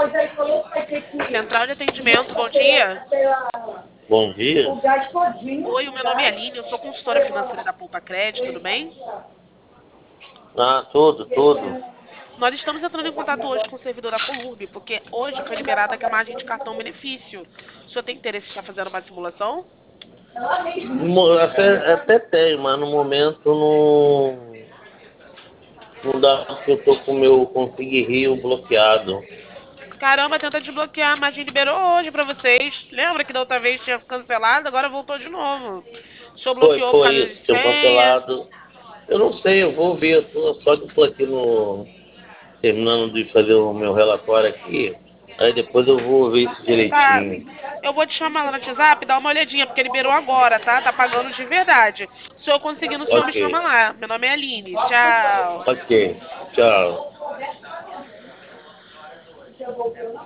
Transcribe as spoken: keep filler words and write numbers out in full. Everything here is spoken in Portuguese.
Central de atendimento, bom dia. Bom dia. Oi, o meu nome é Aline, eu sou consultora financeira da Poupa Crédito, tudo bem? Ah, tudo, tudo. Nós estamos entrando em contato hoje com o servidor da Colurb, porque hoje foi liberada a margem de cartão benefício. O senhor tem interesse em estar fazendo uma simulação? Mo- Até, até tem, mas no momento não, não dá porque eu tô com o meu Config Rio bloqueado. Caramba, tenta desbloquear, a margem liberou hoje pra vocês. Lembra que da outra vez tinha cancelado, agora voltou de novo. O senhor Foi, bloqueou por foi causa de isso, tinha senha? cancelado. Eu não sei, eu vou ver, eu tô- só que eu tô aqui no, terminando de fazer o meu relatório aqui, aí depois eu vou ver isso Tá, direitinho. eu vou te chamar lá no WhatsApp, dá uma olhadinha, porque liberou agora, tá? Tá pagando de verdade. Se eu conseguindo, o senhor me Ok, chama lá. Meu nome é Aline. Tchau. ok, tchau.